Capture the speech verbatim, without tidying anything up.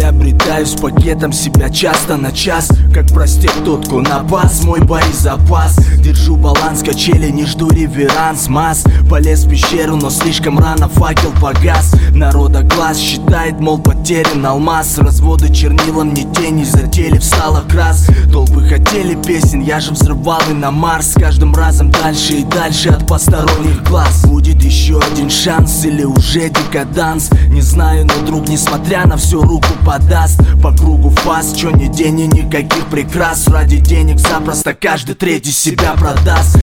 Приобретаю с пакетом себя часто на час, как проститутку на бас, мой боезапас. Держу баланс, качели, не жду реверанс масс. Полез в пещеру, но слишком рано факел погас. Народа глаз считает, мол, потерян алмаз. Разводы чернилом, не тени, затели встала крас. Толпы хотели песен, я же взрывал и на Марс. С каждым разом дальше и дальше от посторонних глаз. Будет еще один шанс или уже декаданс, не знаю, но друг, несмотря на всю, руку подаст. По кругу фас, чё ни день и никаких прикрас. Ради денег запросто каждый третий себя продаст.